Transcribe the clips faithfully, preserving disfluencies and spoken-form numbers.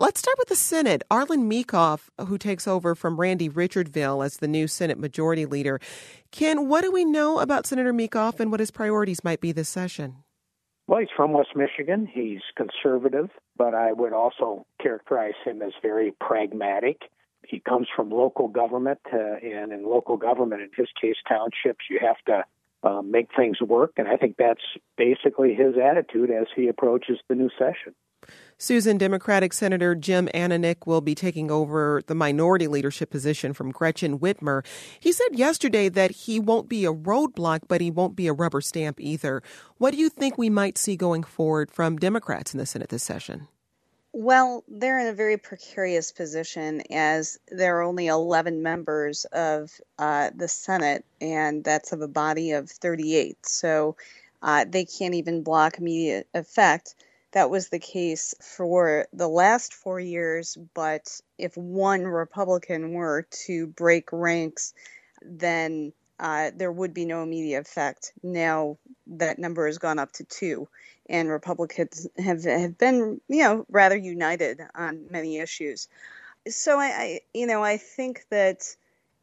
Let's start with the Senate. Arlen Meekhof, who takes over from Randy Richardville as the new Senate Majority Leader. Ken, what do we know about Senator Meekhof and what his priorities might be this session? Well, he's from West Michigan. He's conservative, but I would also characterize him as very pragmatic. He comes from local government, uh, and in local government, in his case, townships, you have to uh, make things work. And I think that's basically his attitude as he approaches the new session. Susan, Democratic Senator Jim Ananich will be taking over the minority leadership position from Gretchen Whitmer. He said yesterday that he won't be a roadblock, but he won't be a rubber stamp either. What do you think we might see going forward from Democrats in the Senate this session? Well, they're in a very precarious position as there are only eleven members of uh, the Senate, and that's of a body of thirty-eight. So uh, they can't even block immediate effect. That was the case for the last four years, but if one Republican were to break ranks, then uh, there would be no immediate effect. Now that number has gone up to two, and Republicans have, have been, you know, rather united on many issues. So I, I you know, I think that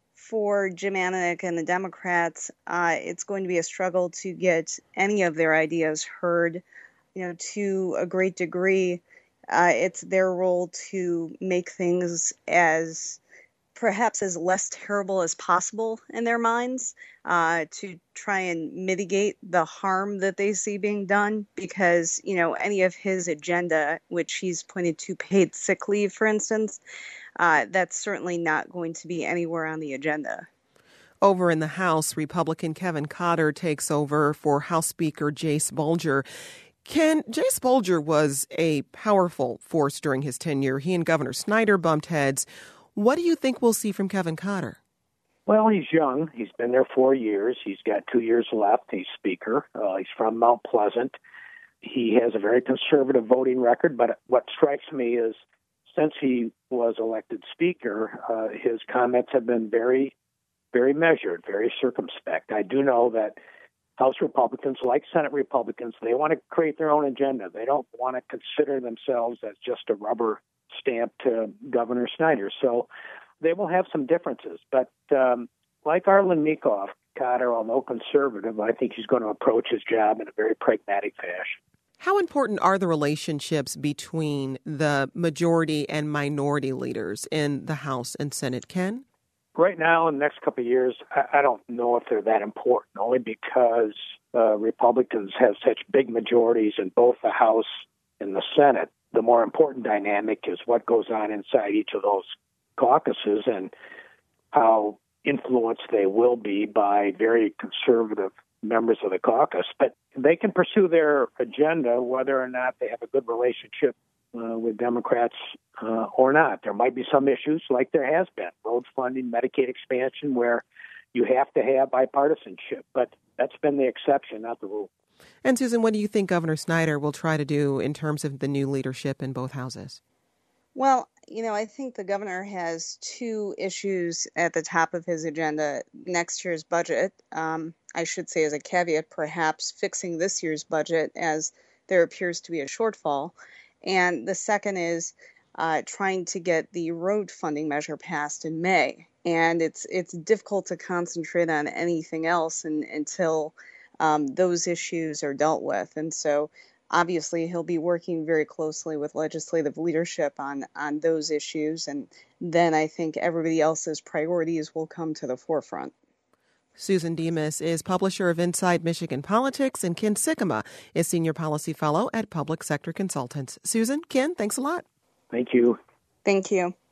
for Jim Ananich and the Democrats, uh, it's going to be a struggle to get any of their ideas heard. You know, to a great degree, uh, it's their role to make things as perhaps as less terrible as possible in their minds, uh, to try and mitigate the harm that they see being done. Because, you know, any of his agenda, which he's pointed to paid sick leave, for instance, uh, that's certainly not going to be anywhere on the agenda. Over in the House, Republican Kevin Cotter takes over for House Speaker Jase Bolger. Ken, Jase Bolger was a powerful force during his tenure. He and Governor Snyder bumped heads. What do you think we'll see from Kevin Cotter? Well, he's young. He's been there four years. He's got two years left. He's Speaker. Uh, he's from Mount Pleasant. He has a very conservative voting record, but what strikes me is since he was elected Speaker, uh, his comments have been very, very measured, very circumspect. I do know that House Republicans, like Senate Republicans, they want to create their own agenda. They don't want to consider themselves as just a rubber stamp to Governor Snyder. So they will have some differences. But um, like Arlen Meekhof, Cotter, although conservative, I think he's going to approach his job in a very pragmatic fashion. How important are the relationships between the majority and minority leaders in the House and Senate, Ken? Right now, in the next couple of years, I don't know if they're that important, only because uh, Republicans have such big majorities in both the House and the Senate. The more important dynamic is what goes on inside each of those caucuses and how influenced they will be by very conservative members of the caucus. But they can pursue their agenda whether or not they have a good relationship Uh, with Democrats uh, or not. There might be some issues, like there has been, road funding, Medicaid expansion, where you have to have bipartisanship. But that's been the exception, not the rule. And Susan, what do you think Governor Snyder will try to do in terms of the new leadership in both houses? Well, you know, I think the governor has two issues at the top of his agenda. Next year's budget, um, I should say as a caveat, perhaps fixing this year's budget as there appears to be a shortfall. And the second is uh, trying to get the road funding measure passed in May. And it's it's difficult to concentrate on anything else in, until um, those issues are dealt with. And so obviously he'll be working very closely with legislative leadership on, on those issues. And then I think everybody else's priorities will come to the forefront. Susan Demas is publisher of Inside Michigan Politics, and Ken Sikkema is Senior Policy Fellow at Public Sector Consultants. Susan, Ken, thanks a lot. Thank you. Thank you.